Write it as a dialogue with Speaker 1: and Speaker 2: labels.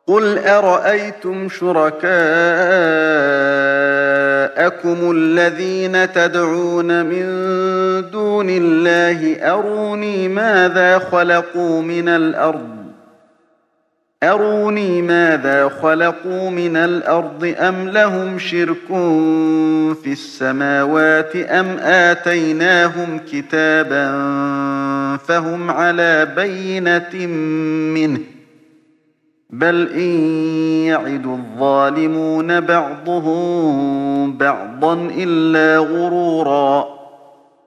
Speaker 1: قل أرأيتم شركاءكم الذين تدعون من دون الله أروني ماذا خلقوا من الأرض أم لهم شرك في السماوات أم آتيناهم كتابا فهم على بينة منه بل إن يعد الظالمون بعضهم بعضا إلا غرورا